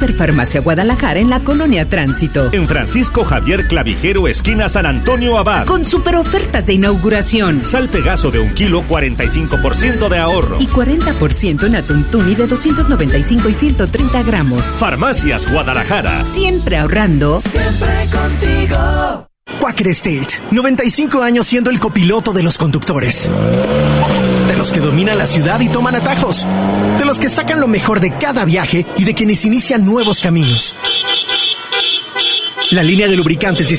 Superfarmacia Guadalajara en la Colonia Tránsito. En Francisco Javier Clavijero, esquina San Antonio Abad. Con super ofertas de inauguración. Sal Pegaso de 1 kilo, 45% de ahorro. Y 40% en atún tuni de 295 y 130 gramos. Farmacias Guadalajara. Siempre ahorrando. Siempre contigo. Quaker State, 95 años siendo el copiloto de los conductores. De los que dominan la ciudad y toman atajos. De los que sacan lo mejor de cada viaje y de quienes inician nuevos caminos. La línea de lubricantes